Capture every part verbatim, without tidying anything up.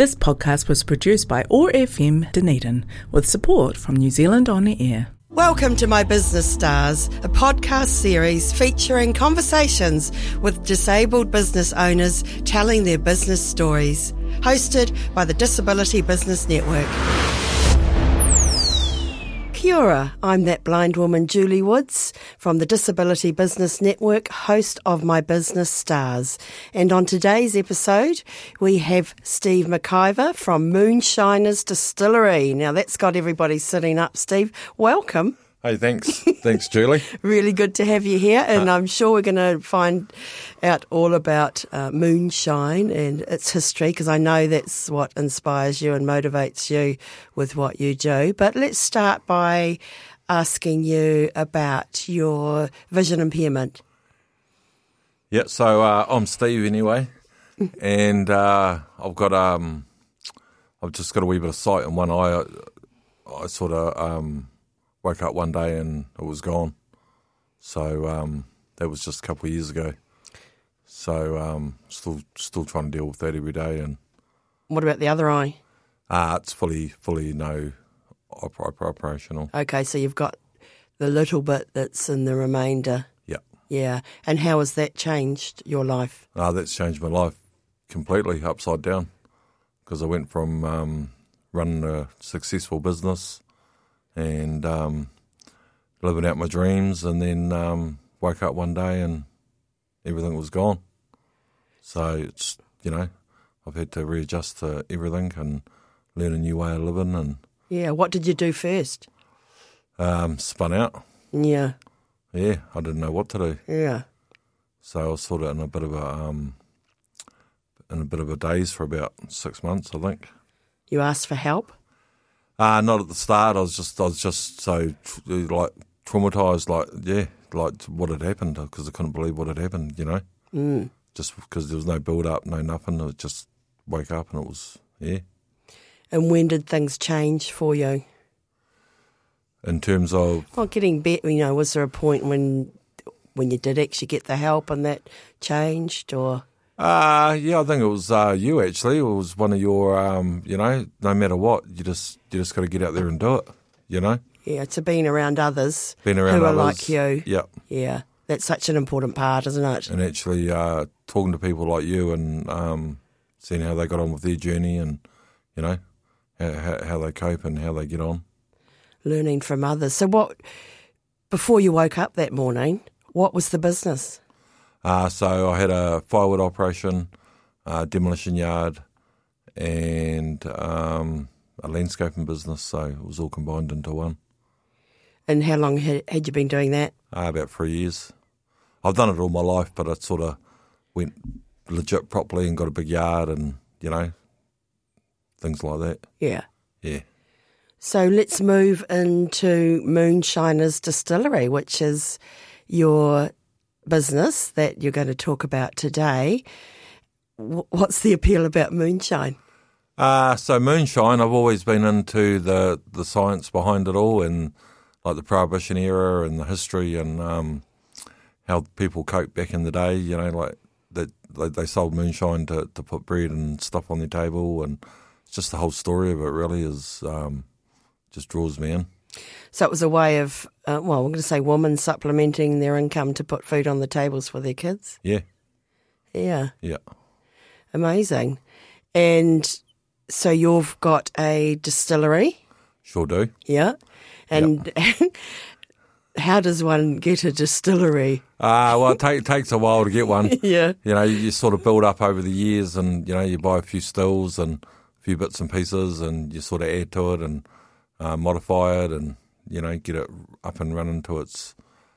This podcast was produced by O A R F M Dunedin with support from New Zealand On Air. Welcome to My Business Stars, a podcast series featuring conversations with disabled business owners telling their business stories. Hosted by the Disability Business Network. Kia ora, I'm that blind woman Julie Woods from the Disability Business Network, host of My Business Stars. And on today's episode, we have Steve McIver from Moonshiners Distillery. Now that's got everybody sitting up. Steve, welcome. Hey, thanks. Thanks, Julie. Really good to have you here, and Uh, I'm sure we're going to find out all about uh, moonshine and its history, because I know that's what inspires you and motivates you with what you do. But let's start by asking you about your vision impairment. Yeah, so uh, I'm Steve anyway, and uh, I've got um, I've just got a wee bit of sight in one eye. I, I sort of um. woke up one day and it was gone. So um, that was just a couple of years ago. So um, still still trying to deal with that every day. And What about the other eye? uh, it's fully fully no op- op- operational. Okay, so you've got the little bit that's in the remainder. Yeah. Yeah. And how has that changed your life? Uh, that's changed my life completely upside down, because I went from um, running a successful business and um, living out my dreams, and then um, woke up one day and everything was gone. So it's, you know, I've had to readjust to everything and learn a new way of living, and Yeah, what did you do first? um, spun out. Yeah, Yeah, I didn't know what to do. yeah. So I was sort of in a bit of a um, in a bit of a daze for about six months, I think. You asked for help? Uh, not at the start. I was just, I was just so like traumatized, like yeah, like what had happened, because I couldn't believe what had happened. You know, Mm. just because there was no build up, no nothing. It just woke up and it was yeah. And when did things change for you? In terms of Well, getting better, you know, was there a point when when you did actually get the help and that changed, or? uh yeah, I think it was uh, you actually. It was one of your um, you know, no matter what, you just you just got to get out there and do it. You know, Yeah, to being around others being around who others, are like you. Yeah, Yeah, that's such an important part, isn't it? and actually uh, talking to people like you and um, seeing how they got on with their journey, and you know how, how, how they cope and how they get on. Learning from others. So what, before you woke up that morning, what was the business? Uh, so I had a firewood operation, uh, demolition yard, and um, a landscaping business. So it was all combined into one. And how long had, had you been doing that? Uh, about three years. I've done it all my life, but I sort of went legit properly and got a big yard and, you know, things like that. Yeah. Yeah. So let's move into Moonshiners Distillery, which is your business that you're going to talk about today. Wh- What's the appeal about moonshine? Uh, so moonshine, I've always been into the, the science behind it all, and like the Prohibition era and the history, and um, how people coped back in the day, you know, like that they, they sold moonshine to, to put bread and stuff on their table, and it's just the whole story of it really is um, just draws me in. So it was a way of, uh, well, I'm going to say women supplementing their income to put food on the tables for their kids. Yeah, Yeah, yeah. amazing. And so you've got a distillery, Sure do. yeah? And how does one get a distillery? Uh, well, it take, takes a while to get one. Yeah. You know, you sort of build up over the years, and, you know, you buy a few stills and a few bits and pieces, and you sort of add to it and uh, modify it, and, you know, get it up and running to its,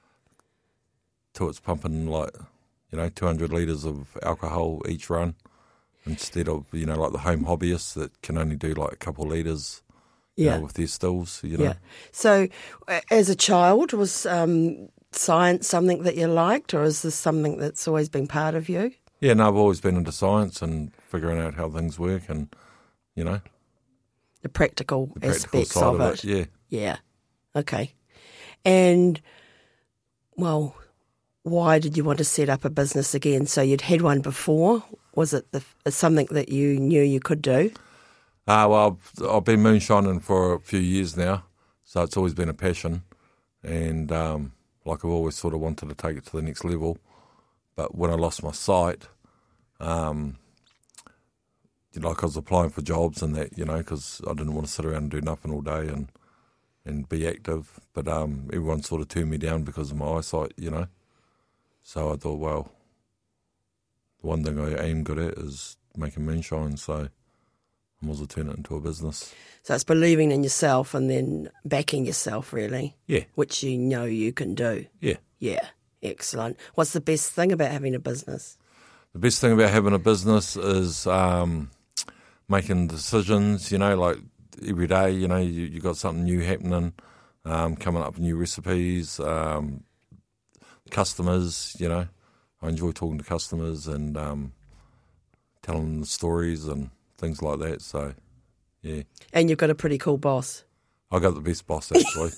to its pumping, like, you know, two hundred litres of alcohol each run, instead of, you know, like the home hobbyists that can only do like a couple of litres. You Yeah. know, with their stills, you know. Yeah. So uh, as a child, was um, science something that you liked, or is this something that's always been part of you? Yeah, no, I've always been into science and figuring out how things work, and, you know, The practical, the practical aspects side of, of it. it. Yeah. Yeah. Okay. And, well, why did you want to set up a business again? So you'd had one before. Was it the, something that you knew you could do? Uh, well, I've, I've been moonshining for a few years now, so it's always been a passion. And um, like I've always sort of wanted to take it to the next level. But when I lost my sight, um, you know, like I was applying for jobs and that, you know, because I didn't want to sit around and do nothing all day and, and be active. But um, everyone sort of turned me down because of my eyesight, you know. So I thought, well, the one thing I am good at is making moonshine, so I might as well turn it into a business. So it's believing in yourself and then backing yourself, really. Yeah. Which you know you can do. Yeah. Yeah. Excellent. What's the best thing about having a business? The best thing about having a business is um, making decisions, you know, like every day, you know, you, you got something new happening, um, coming up with new recipes, um, customers, you know. I enjoy talking to customers and um, telling them the stories and things like that, so, yeah. And you've got a pretty cool boss. I got the best boss, actually.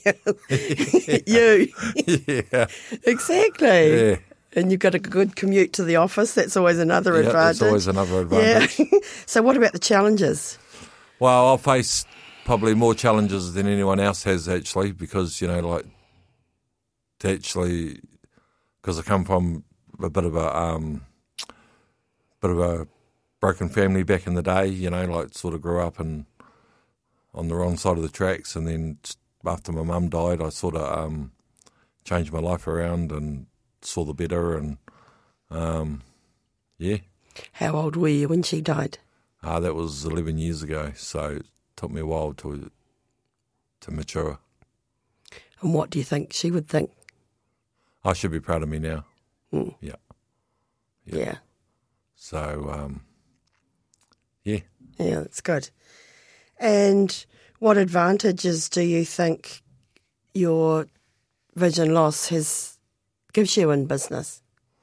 You. Yeah. Exactly. Yeah. And you've got a good commute to the office. That's always another Yeah, advantage. that's always another advantage. Yeah. So what about the challenges? Well, I'll face probably more challenges than anyone else has, actually, because, you know, like, to actually, because I come from a bit of a, um, bit of a broken family back in the day, you know, like, sort of grew up and on the wrong side of the tracks, and then after my mum died, I sort of um, changed my life around and saw the better, and um, yeah. How old were you when she died? Uh, that was eleven years ago, so it took me a while to to mature. And what do you think she would think? I should be proud of me now. Mm. Yeah. yeah. Yeah. So, um, yeah. Yeah, that's good. And what advantages do you think your vision loss has gives you in business?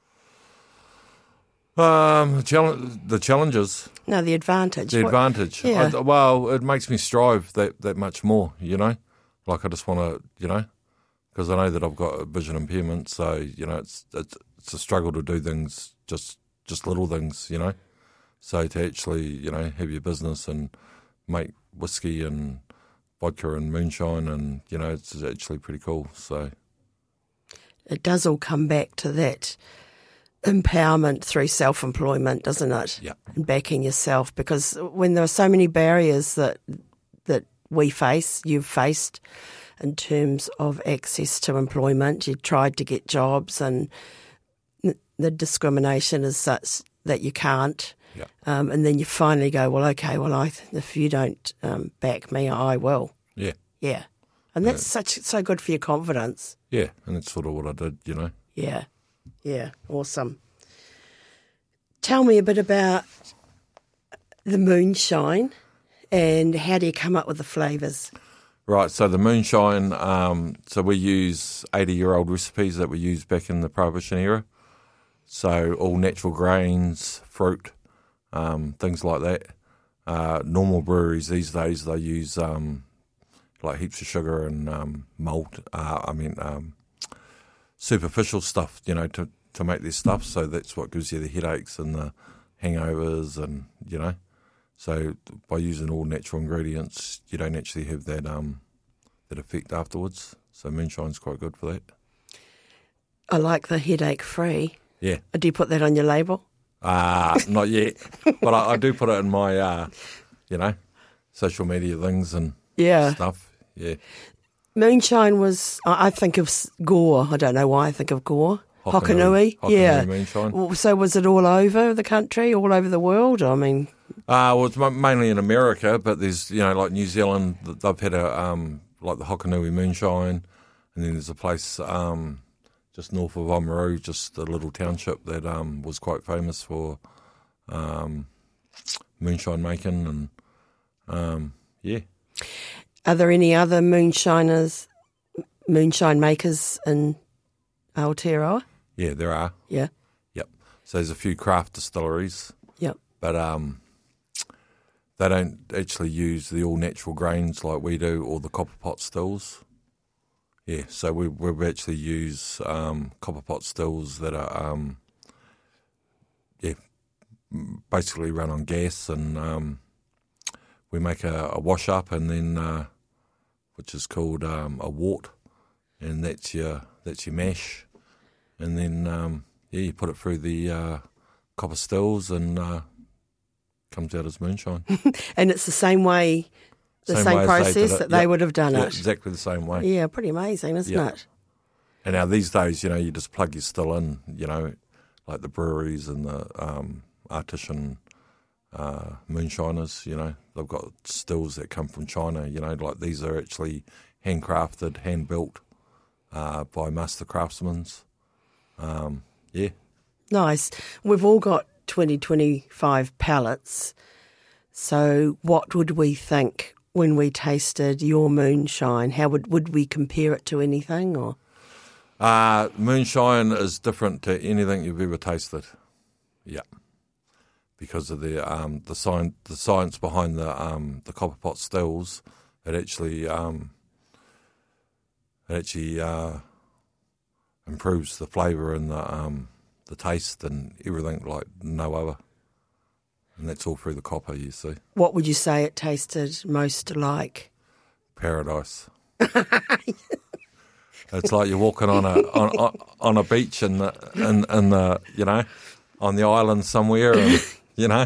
Um, the, challenge, the challenges. No, the advantage. The What- advantage. Yeah. I, well, it makes me strive that, that much more, you know. Like I just want to, you know, because I know that I've got a vision impairment, so, you know, it's, it's it's a struggle to do things, just just little things, you know. So to actually, you know, have your business and make whiskey and vodka and moonshine, and, you know, it's actually pretty cool. So It does all come back to that empowerment through self-employment, doesn't it? Yeah. And backing yourself, because when there are so many barriers that that we face, you've faced in terms of access to employment, you tried to get jobs and the discrimination is such that you can't. yeah, Um, and then you finally go, well, okay, well, I, if you don't um, back me, I will. yeah, Yeah. And that's such so good for your confidence. yeah, and that's sort of what I did, you know. Yeah. Yeah. Awesome. Tell me a bit about the moonshine and how do you come up with the flavours? Right, so the moonshine, um, so we use eighty-year-old recipes that we used back in the Prohibition era. So all natural grains, fruit, um, things like that. Uh, normal breweries these days, they use um, like heaps of sugar and um, malt, uh, I mean um, superficial stuff, you know, to, to make their stuff. So that's what gives you the headaches and the hangovers and, you know. So by using all natural ingredients, you don't actually have that um, that effect afterwards. So moonshine's quite good for that. I like the headache free. Yeah. Do you put that on your label? Uh, not yet. But I, I do put it in my, uh, you know, social media things and Yeah. stuff. Yeah. Moonshine was, I I think of s- Gore. I don't know why I think of Gore. Hokanui. Hokanui. Hokanui Yeah. moonshine. Well, so was it all over the country, all over the world? I mean, Uh, well, it's mo- mainly in America, but there's, you know, like New Zealand, th- they've had a, um, like the Hokanui moonshine, and then there's a place um, just north of Oamaru, just a little township that um, was quite famous for um, moonshine making, and um, yeah. are there any other moonshiners, moonshine makers in Aotearoa? Yeah, there are. Yeah. Yep. So there's a few craft distilleries, Yep. but um, they don't actually use the all-natural grains like we do, or the copper pot stills. Yeah, so we we actually use um, copper pot stills that are um, yeah basically run on gas, and um, we make a, a wash up, and then uh, which is called um, a wort, and that's your that's your mash, and then um, yeah, you put it through the uh, copper stills, and uh, comes out as moonshine. And it's the same way, the same, Same way as they process did it. that they Yep. would have done Yeah, it. exactly the same way. Yeah, pretty amazing, isn't Yeah. it? And now these days, you know, you just plug your still in, you know, like the breweries and the um, artisan uh, moonshiners, you know, they've got stills that come from China, you know, like these are actually handcrafted, hand-built uh, by master craftsmen. Um, yeah. Nice. We've all got twenty twenty-five pallets. So what would we think when we tasted your moonshine? How would, would we compare it to anything? Or Uh, moonshine is different to anything you've ever tasted. Yeah. Because of the um, the science the science behind the um, the copper pot stills, it actually um, it actually uh, improves the flavour and the um, the taste and everything like no other. And that's all through the copper, you see. what would you say it tasted most like? Paradise. It's like you're walking on a on, on, on a beach in the in, in the you know on the island somewhere, and you know.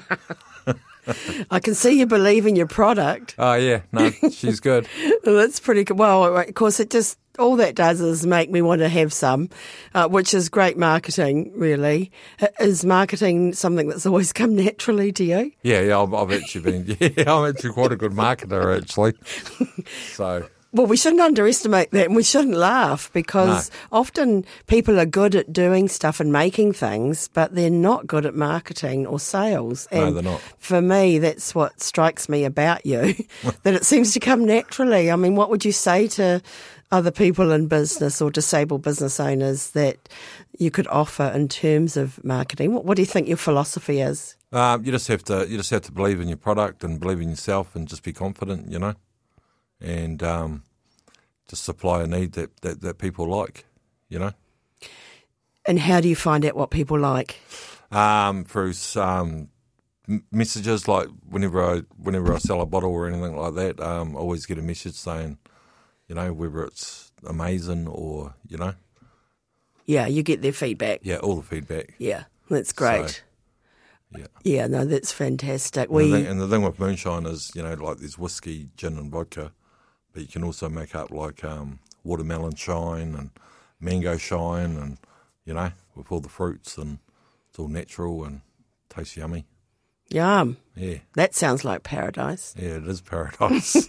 I can see you believe in your product. Oh yeah, no, she's good. That's pretty good. Well, of course, it just, all that does is make me want to have some, uh, which is great marketing, really. Is marketing something that's always come naturally to you? Yeah, yeah, I've, I've actually been. Yeah, I'm actually quite a good marketer, actually. So. Well, we shouldn't underestimate that, and we shouldn't laugh, because No. often people are good at doing stuff and making things, but they're not good at marketing or sales. No, And they're not. for me, that's what strikes me about you, that it seems to come naturally. I mean, what would you say to other people in business or disabled business owners that you could offer in terms of marketing? What, what do you think your philosophy is? Um, you just have to. You just have to believe in your product and believe in yourself, and just be confident. You know. And um, just supply a need that, that, that people like, you know. And how do you find out what people like? Um, through um, m- messages, like whenever I whenever I sell a bottle or anything like that, um, I always get a message saying, you know, whether it's amazing or, you know. Yeah, you get their feedback. Yeah, all the feedback. Yeah, that's great. So, yeah. Yeah, no, that's fantastic. And, We the thing, and the thing with moonshine is, you know, like there's whiskey, gin and vodka, but you can also make up like um, watermelon shine and mango shine, and, you know, with all the fruits, and it's all natural and tastes yummy. Yum. Yeah, That sounds like paradise. yeah, it is paradise.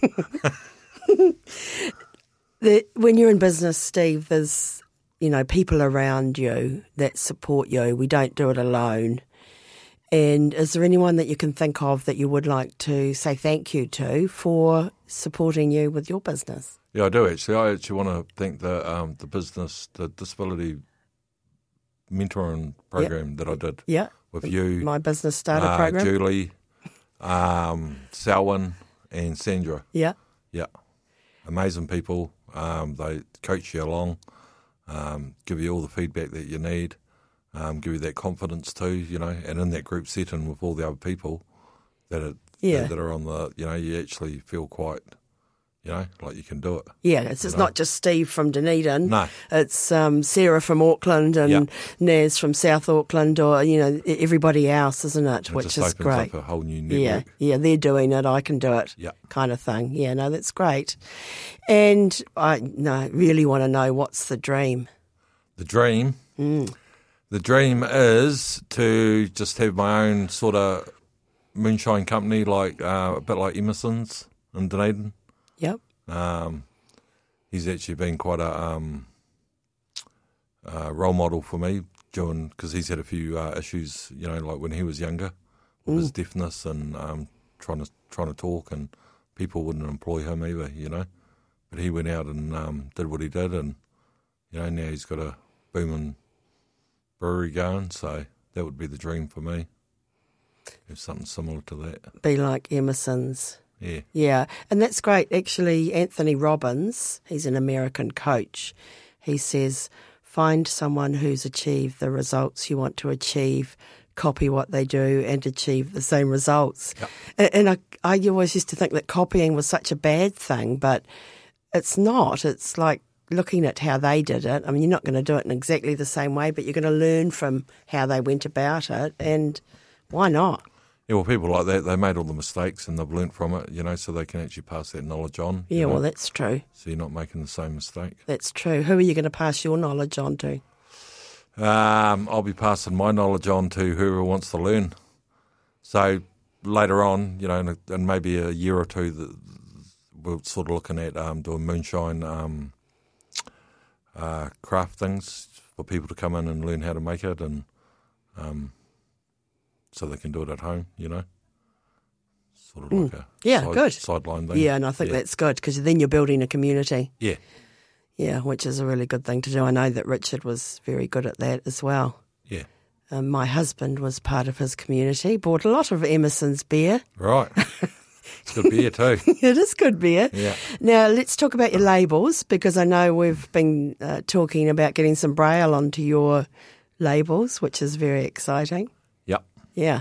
The, when you're in business, Steve, there's, you know, people around you that support you. We don't do it alone. And is there anyone that you can think of that you would like to say thank you to for supporting you with your business? Yeah, I do actually. I actually want to thank the um, the business, the disability mentoring program that I did Yeah. with you, My business starter uh, program. Julie, um, Selwyn, and Sandra. Yeah. Yeah, amazing people. Um, they coach you along, um, give you all the feedback that you need, um, give you that confidence too, you know. And in that group setting with all the other people that are Yeah. that, that are on the, you know, you actually feel quite, you know, like you can do it. Yeah, it's, it's You know? not just Steve from Dunedin. No. It's um, Sarah from Auckland and Yeah. Naz from South Auckland, or, you know, everybody else, isn't it? It Which just is opens great. up a whole new Yeah, network. yeah, they're doing it. I can do it. Yeah. Kind of thing. Yeah, no, that's great. And I no, really want to know, what's the dream? The dream, Mm. the dream is to just have my own sort of moonshine company, like uh, a bit like Emerson's in Dunedin. Yep. Um, he's actually been quite a um, uh, role model for me, doing, because he's had a few uh, issues, you know, like when he was younger with his deafness and um, trying to trying to talk, and people wouldn't employ him either, you know. But he went out and um, did what he did, and you know, now he's got a booming brewery going. So that would be the dream for me. Have something similar to that. Be like Emerson's. Yeah. Yeah, and that's great. Actually, Anthony Robbins, he's an American coach. He says, find someone who's achieved the results you want to achieve, copy what they do and achieve the same results. Yep. And, and I, I always used to think that copying was such a bad thing, but it's not. It's like looking at how they did it. I mean, you're not going to do it in exactly the same way, but you're going to learn from how they went about it, and why not? Yeah, well, people like that, they made all the mistakes and they've learnt from it, you know, so they can actually pass that knowledge on. Yeah, you know? well, that's true. So you're not making the same mistake. That's true. Who are you going to pass your knowledge on to? Um, I'll be passing my knowledge on to whoever wants to learn. So later on, you know, in, a, in maybe a year or two, the, we're sort of looking at um, doing moonshine um, uh, craft things for people to come in and learn how to make it, and um, so they can do it at home, you know. Sort of like Mm. a Yeah, side, good. sideline thing. Yeah, and I think yeah. that's good because then you're building a community. Yeah. Yeah, which is a really good thing to do. I know that Richard was very good at that as well. Yeah. Um, my husband was part of his community, bought a lot of Emerson's beer. Right. It's good beer too. It is good beer. Yeah. Now, let's talk about your labels, because I know we've been uh, talking about getting some braille onto your labels, which is very exciting. Yep. Yeah.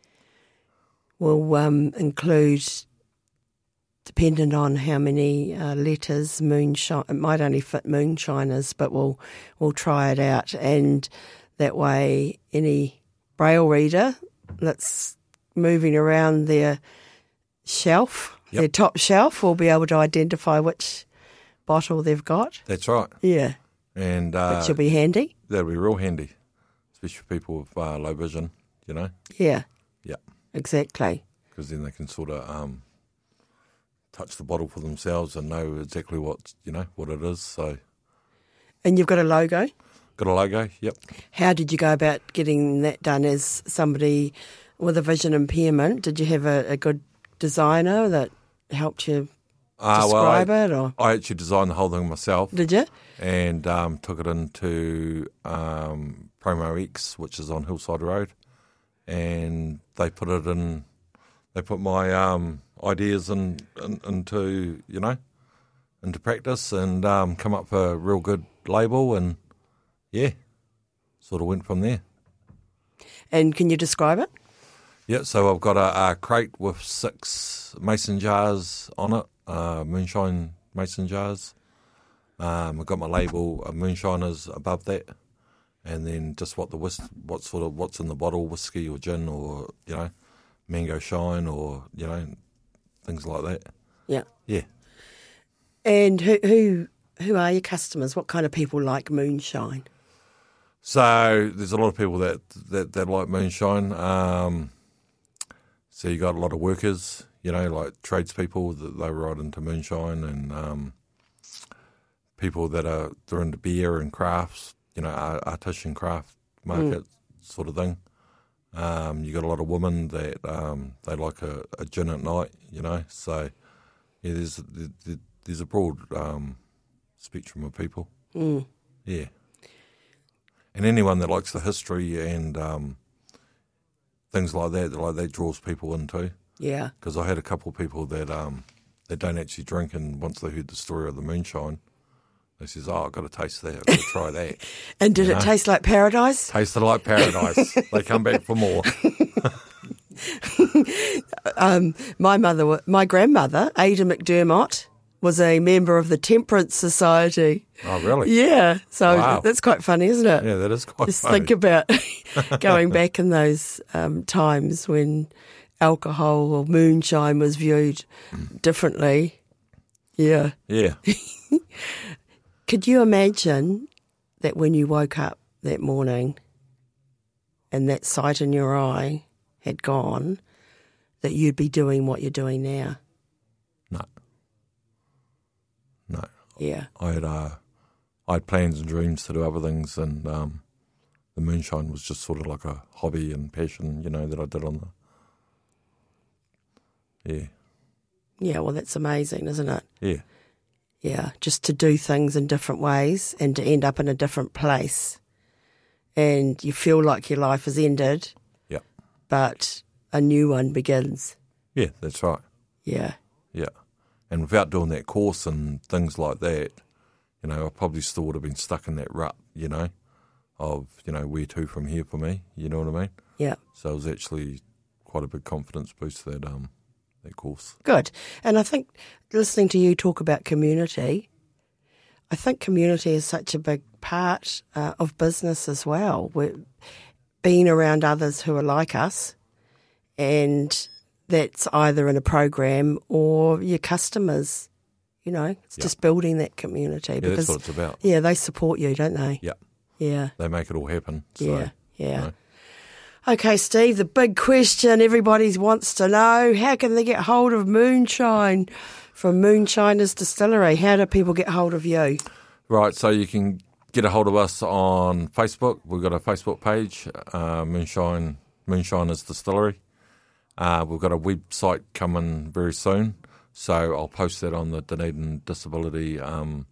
We'll um, include, dependent on how many uh, letters, moonshine. It might only fit moonshiners, but we'll we'll try it out, and that way, any braille reader that's moving around their shelf, Yep. their top shelf, will be able to identify which bottle they've got. That's right. Yeah, And uh, which will be handy. that'll be real handy, especially for people with uh, low vision, you know. Yeah, Yeah. exactly. Because then they can sort of um, touch the bottle for themselves and know exactly what, you know, what it is. So And you've got a logo. got a logo. Yep. How did you go about getting that done as somebody with a vision impairment? Did you have a, a good designer that helped you Uh, describe well, I, it, or I actually designed the whole thing myself. did you? And um, took it into um, Promo X, which is on Hillside Road, and they put it in. They put my um, ideas in, in, into you know into practice, and um, come up with a real good label, and yeah, sort of went from there. And can you describe it? Yeah, so I've got a, a crate with six mason jars on it, uh, moonshine mason jars. Um, I've got my label of moonshiners above that, and then just what the whis- what sort of what's in the bottle, whiskey or gin or you know, mango shine or you know, things like that. Yeah. Yeah. And who who who are your customers? What kind of people like moonshine? So there's a lot of people that that, that like moonshine. Um, so you got a lot of workers, you know, like tradespeople that they ride into moonshine, and um, people that are they're into beer and crafts, you know, art- artisan craft market sort of thing. Um, you got a lot of women that um, they like a, a gin at night, you know. So yeah, there's there, there's a broad um, spectrum of people. Mm. Yeah. And anyone that likes the history and um, things like that, like that draws people in too. Yeah. Because I had a couple of people that um, that don't actually drink, and once they heard the story of the moonshine, they says, "Oh, I've got to taste that. I've got to try that." And did You it know? taste like paradise? Tasted like paradise. They come back for more. Um, my mother, wa- my grandmother, Ada McDermott, was a member of the Temperance Society. Oh, really? Yeah, so Wow. that's quite funny, isn't it? Yeah, that is quite Just funny. think about going back in those um, times when alcohol or moonshine was viewed differently. Yeah. Yeah. Could you imagine that when you woke up that morning and that sight in your eye had gone, that you'd be doing what you're doing now? No. No. Yeah. I had uh, I had plans and dreams to do other things, and um, the moonshine was just sort of like a hobby and passion, you know, that I did on the. Yeah. Yeah, well, that's amazing, isn't it? Yeah. Yeah, just to do things in different ways and to end up in a different place. And you feel like your life has ended, Yeah. but a new one begins. Yeah, that's right. Yeah. Yeah. And without doing that course and things like that, you know, I probably still would have been stuck in that rut, you know, of, you know, where to from here for me, you know what I mean? Yeah. So it was actually quite a big confidence boost, that um that course. Good. And I think listening to you talk about community, I think community is such a big part uh, of business as well. We're being around others who are like us, and that's either in a program or your customers. You know, it's Yep. just building that community. Yeah, because, that's what it's about. Yeah, they support you, don't they? Yeah, Yeah. they make it all happen. So, Yeah, yeah. you know. Okay, Steve, the big question everybody wants to know, how can they get hold of moonshine from Moonshiners Distillery? How do people get hold of you? Right, so you can get a hold of us on Facebook. We've got a Facebook page, uh, Moonshine Moonshiners Distillery. Uh, we've got a website coming very soon, so I'll post that on the Dunedin Disability um,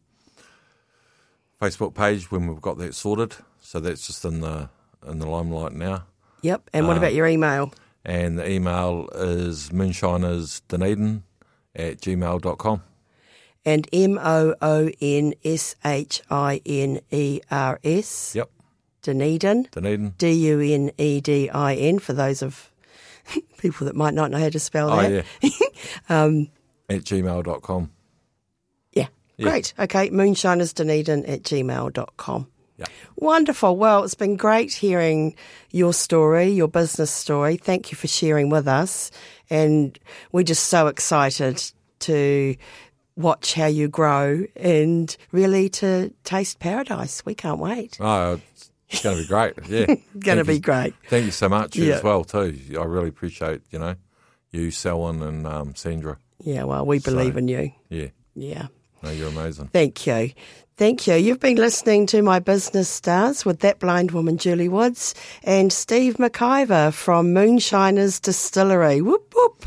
Facebook page when we've got that sorted. So that's just in the in the limelight now. Yep, and what Um, about your email? And the email is moonshinersdunedin at gmail dot com. And M O O N S H I N E R S. Yep, Dunedin. Dunedin. D U N E D I N, for those of people that might not know how to spell Oh, that. yeah. um, At gmail dot com. yeah, Yeah. great. Okay, moonshinersdunedin at gmail dot com. Yeah. Wonderful. Well, it's been great hearing your story, your business story. Thank you for sharing with us. And we're just so excited to watch how you grow and really to taste paradise. We can't wait. Oh, it's going to be great. Yeah. Going to Thank be you- great. Thank you so much Yeah. as well, too. I really appreciate, you know, you, Selwyn, and um, Sandra. Yeah, well, we believe So- in you. Yeah. Yeah. No, you're amazing. Thank you. Thank you. You've been listening to My Business Stars with that blind woman, Julie Woods, and Steve McIver from Moonshiners Distillery. Whoop, whoop.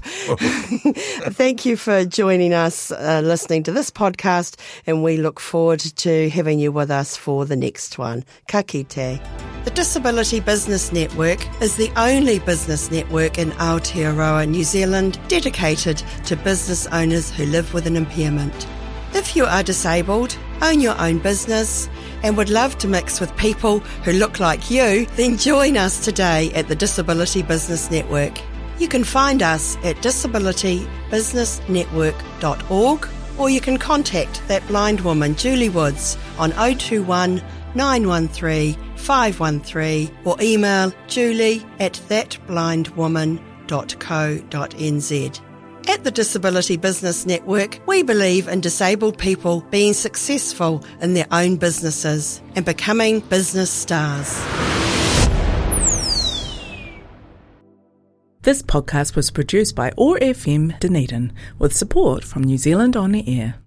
Thank you for joining us, uh, listening to this podcast, and we look forward to having you with us for the next one. Ka kite. The Disability Business Network is the only business network in Aotearoa, New Zealand, dedicated to business owners who live with an impairment. If you are disabled, own your own business, and would love to mix with people who look like you, then join us today at the Disability Business Network. You can find us at disability business network dot org, or you can contact that blind woman, Julie Woods, on oh two one, nine one three, five one three, or email julie at that blind woman dot co dot n z. At the Disability Business Network, we believe in disabled people being successful in their own businesses and becoming business stars. This podcast was produced by O A R F M Dunedin with support from New Zealand On the Air.